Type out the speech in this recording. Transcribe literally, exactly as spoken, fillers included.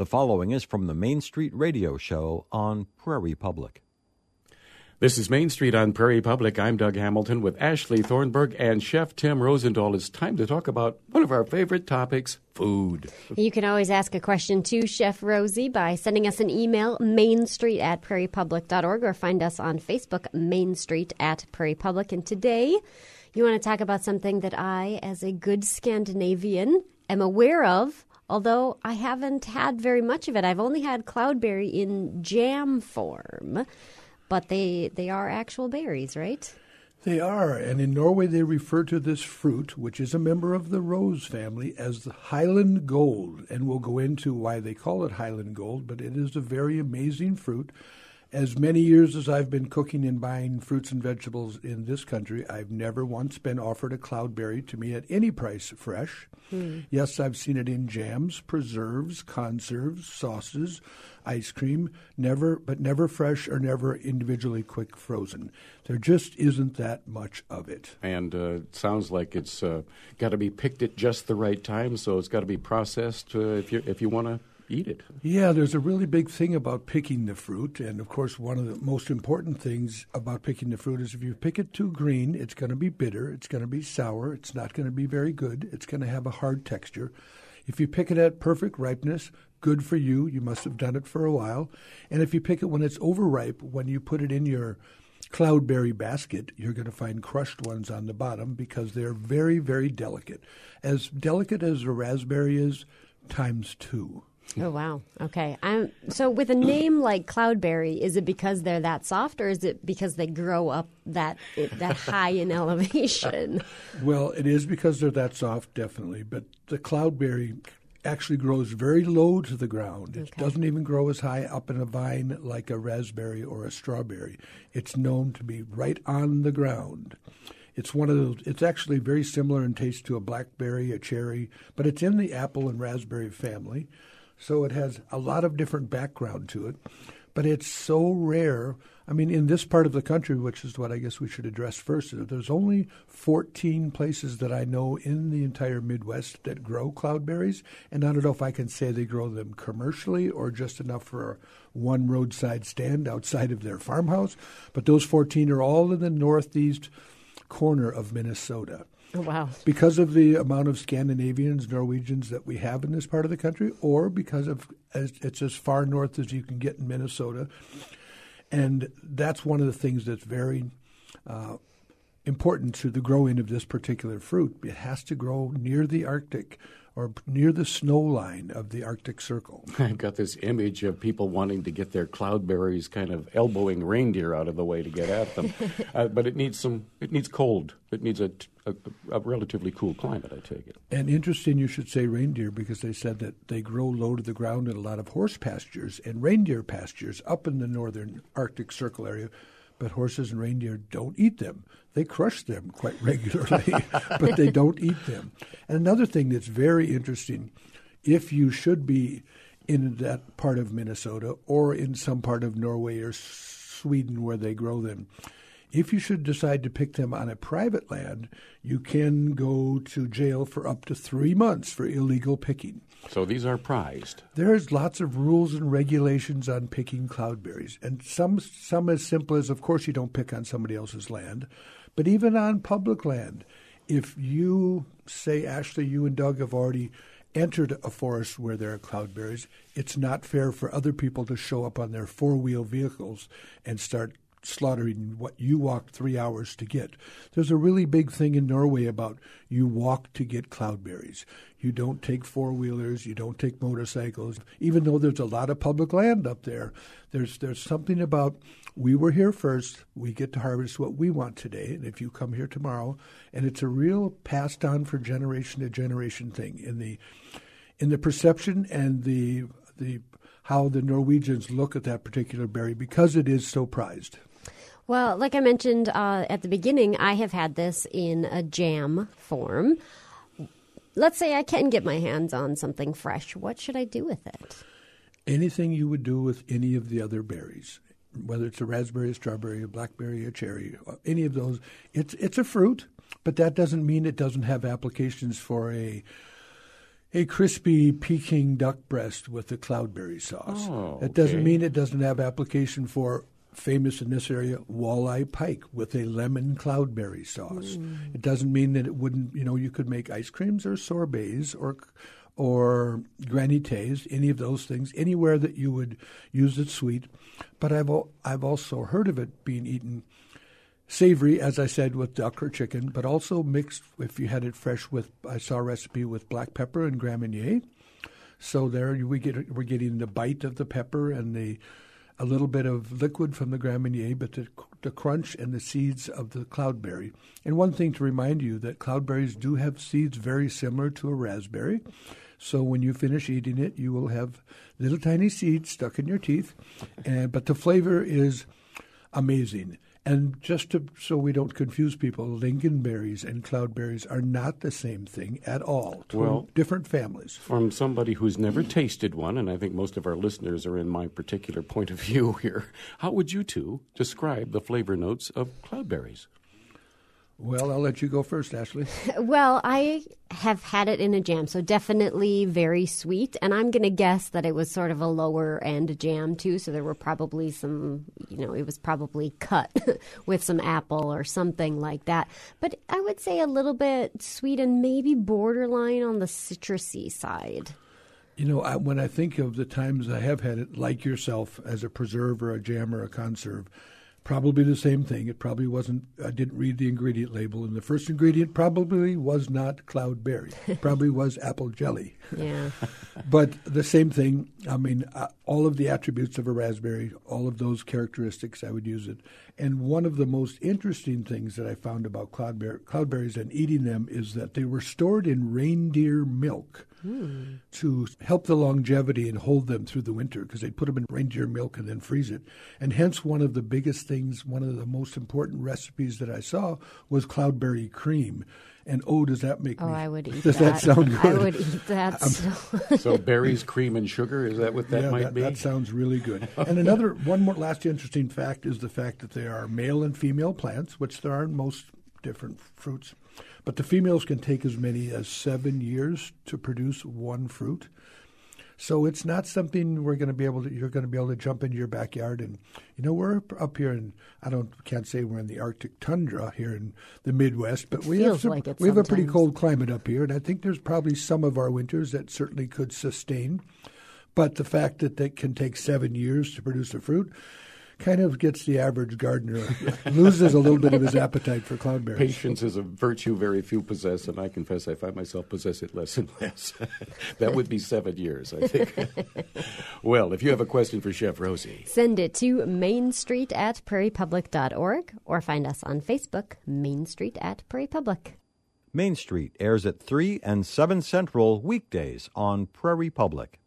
The following is from the Main Street Radio Show on Prairie Public. This is Main Street on Prairie Public. I'm Doug Hamilton with Ashley Thornburg and Chef Tim Rosendahl. It's time to talk about one of our favorite topics, food. You can always ask a question to Chef Rosie by sending us an email, mainstreet at prairie public dot org, or find us on Facebook, Main Street at Prairie Public. And today, you want to talk about something that I, as a good Scandinavian, am aware of, although I haven't had very much of it. I've only had cloudberry in jam form. But they, they are actual berries, right? They are, and in Norway they refer to this fruit, which is a member of the rose family, as the Highland Gold. And we'll go into why they call it Highland Gold, but it is a very amazing fruit. As many years as I've been cooking and buying fruits and vegetables in this country, I've never once been offered a cloudberry to me at any price fresh. Hmm. Yes, I've seen it in jams, preserves, conserves, sauces, ice cream, never, but never fresh or never individually quick frozen. There just isn't that much of it. And uh, it sounds like it's uh, got to be picked at just the right time, so it's got to be processed uh, if you if you want to eat it. Yeah, there's a really big thing about picking the fruit. And, of course, one of the most important things about picking the fruit is if you pick it too green, it's going to be bitter, it's going to be sour, it's not going to be very good, it's going to have a hard texture. If you pick it at perfect ripeness, good for you. You must have done it for a while. And if you pick it when it's overripe, when you put it in your cloudberry basket, you're going to find crushed ones on the bottom because they're very, very delicate. As delicate as a raspberry is, times two. Oh, wow. Okay. Um, so with a name like cloudberry, is it because they're that soft, or is it because they grow up that that high in elevation? Well, it is because they're that soft, definitely. But the cloudberry actually grows very low to the ground. It okay. doesn't even grow as high up in a vine like a raspberry or a strawberry. It's known to be right on the ground. It's one of those. It's actually very similar in taste to a blackberry, a cherry, but it's in the apple and raspberry family. So it has a lot of different background to it, but it's so rare. I mean, in this part of the country, which is what I guess we should address first, there's only fourteen places that I know in the entire Midwest that grow cloudberries, and I don't know if I can say they grow them commercially or just enough for one roadside stand outside of their farmhouse, but those fourteen are all in the northeast corner of Minnesota. Oh, wow. Because of the amount of Scandinavians, Norwegians that we have in this part of the country, or because of as, it's as far north as you can get in Minnesota. And that's one of the things that's very uh, important to the growing of this particular fruit. It has to grow near the Arctic or near the snow line of the Arctic Circle. I've got this image of people wanting to get their cloudberries kind of elbowing reindeer out of the way to get at them. uh, but it needs some, it needs cold. It needs a, a, a relatively cool climate, I take it. And interesting you should say reindeer because they said that they grow low to the ground in a lot of horse pastures and reindeer pastures up in the northern Arctic Circle area. But horses and reindeer don't eat them. They crush them quite regularly, but they don't eat them. And another thing that's very interesting, if you should be in that part of Minnesota or in some part of Norway or Sweden where they grow them, if you should decide to pick them on a private land, you can go to jail for up to three months for illegal picking. So these are prized. There's lots of rules and regulations on picking cloudberries, and some some as simple as, of course, you don't pick on somebody else's land, but even on public land. If you, say, Ashley, you and Doug have already entered a forest where there are cloudberries, it's not fair for other people to show up on their four-wheel vehicles and start slaughtering what you walked three hours to get. There's a really big thing in Norway about you walk to get cloudberries. You don't take four-wheelers, you don't take motorcycles. Even though there's a lot of public land up there, there's there's something about we were here first, we get to harvest what we want today, and if you come here tomorrow, and it's a real passed on for generation to generation thing in the in the perception and the the how the Norwegians look at that particular berry because it is so prized. Well, like I mentioned uh, at the beginning, I have had this in a jam form. Let's say I can get my hands on something fresh. What should I do with it? Anything you would do with any of the other berries, whether it's a raspberry, a strawberry, a blackberry, a cherry, any of those. It's it's a fruit, but that doesn't mean it doesn't have applications for a a crispy Peking duck breast with a cloudberry sauce. Oh, That doesn't okay. mean it doesn't have application for famous in this area walleye pike with a lemon cloudberry sauce. Mm. It doesn't mean that it wouldn't, you know, you could make ice creams or sorbets or or granités, any of those things, anywhere that you would use it sweet. But I've al- I've also heard of it being eaten savory, as I said, with duck or chicken, but also mixed if you had it fresh with, I saw a recipe with black pepper and Grand Marnier. So there we get we're getting the bite of the pepper and the a little bit of liquid from the Grand Marnier, but the, the crunch and the seeds of the cloudberry. And one thing to remind you that cloudberries do have seeds very similar to a raspberry. So when you finish eating it, you will have little tiny seeds stuck in your teeth. And but the flavor is amazing. And just to, so we don't confuse people, lingonberries and cloudberries are not the same thing at all. Two Well, different families. From somebody who's never tasted one, and I think most of our listeners are in my particular point of view here, how would you two describe the flavor notes of cloudberries? Well, I'll let you go first, Ashley. Well, I have had it in a jam, so definitely very sweet. And I'm going to guess that it was sort of a lower end jam, too. So there were probably some, you know, it was probably cut with some apple or something like that. But I would say a little bit sweet and maybe borderline on the citrusy side. You know, I, when I think of the times I have had it, like yourself, as a preserve or a jam or a conserve, probably the same thing. It probably wasn't, I didn't read the ingredient label, and the first ingredient probably was not cloudberry. It probably was apple jelly. Yeah. But the same thing, I mean, uh, all of the attributes of a raspberry, all of those characteristics, I would use it. And one of the most interesting things that I found about cloudberry, cloudberries and eating them is that they were stored in reindeer milk. Hmm. To help the longevity and hold them through the winter, because they'd put them in reindeer milk and then freeze it. And hence one of the biggest things, one of the most important recipes that I saw was cloudberry cream. And oh, does that make Oh, me... I would eat does that. that sound good? I would eat that. So. So berries, cream, and sugar, is that what that yeah, might that, be? that sounds really good. And another, one more last interesting fact is the fact that they are male and female plants, which there are in most different fruits. But the females can take as many as seven years to produce one fruit. So it's not something we're going to be able to, you're going to be able to jump into your backyard. And, you know, we're up here in, I don't, can't say we're in the Arctic tundra here in the Midwest, but we have Feels some, like it we have a pretty sometimes. cold climate up here. And I think there's probably some of our winters that certainly could sustain. But the fact that they can take seven years to produce a fruit kind of gets the average gardener, loses a little bit of his appetite for cloudberries. Patience is a virtue very few possess, and I confess I find myself possess it less and less. That would be seven years, I think. Well, if you have a question for Chef Rosie. Send it to Main Street at prairie public dot org or find us on Facebook, Main Street at Prairie Public. Main Street airs at three and seven Central weekdays on Prairie Public.